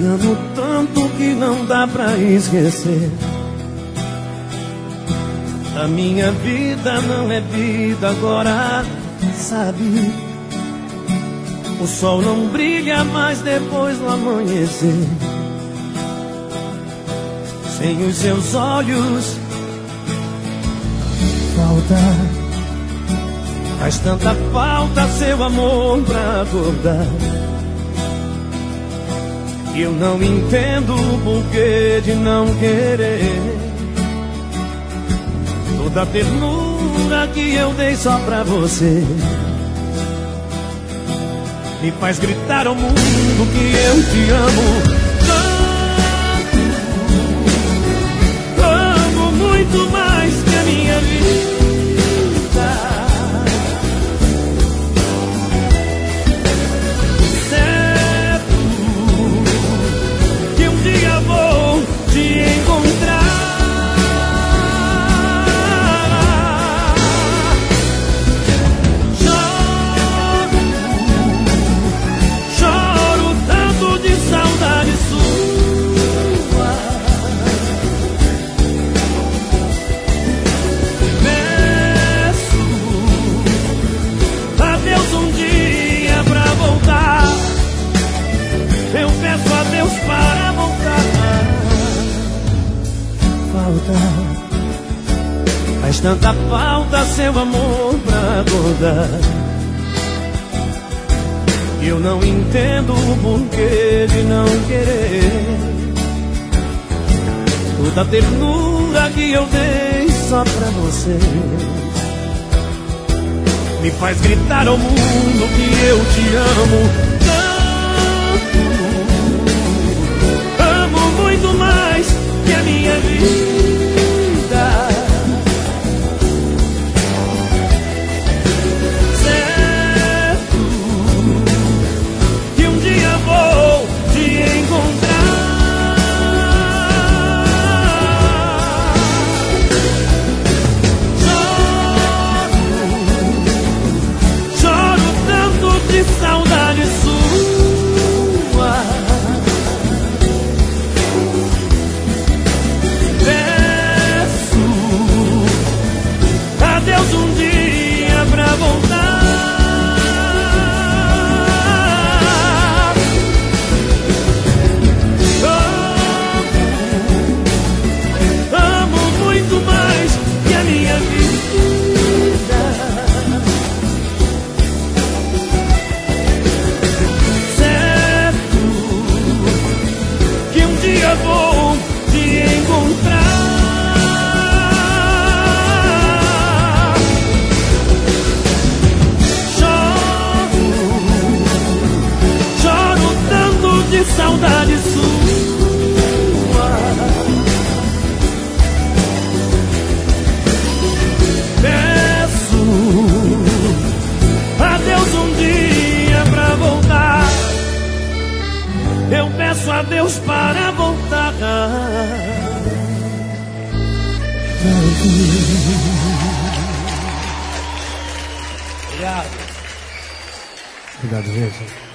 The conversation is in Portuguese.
amo tanto que não dá pra esquecer. A minha vida não é vida agora, sabe? O sol não brilha mais depois do amanhecer. Sem os seus olhos faz tanta falta seu amor pra acordar. E eu não entendo o porquê de não querer toda a ternura que eu dei só pra você. Me faz gritar ao mundo que eu te amo tanto, amo muito mais que a minha vida. Certo que um dia vou te encontrar. Faz tanta falta seu amor pra acordar. E eu não entendo o porquê de não querer toda a ternura que eu dei só pra você. Me faz gritar ao mundo que eu te amo tanto, amo muito mais que a minha vida. Saudade sua, peço a Deus um dia pra voltar. Amo muito mais que a minha vida. Vou te encontrar. Choro tanto de saudade sua. Peço a Deus um dia pra voltar. Eu peço a Deus para voltar. Obrigado. Obrigado, gente.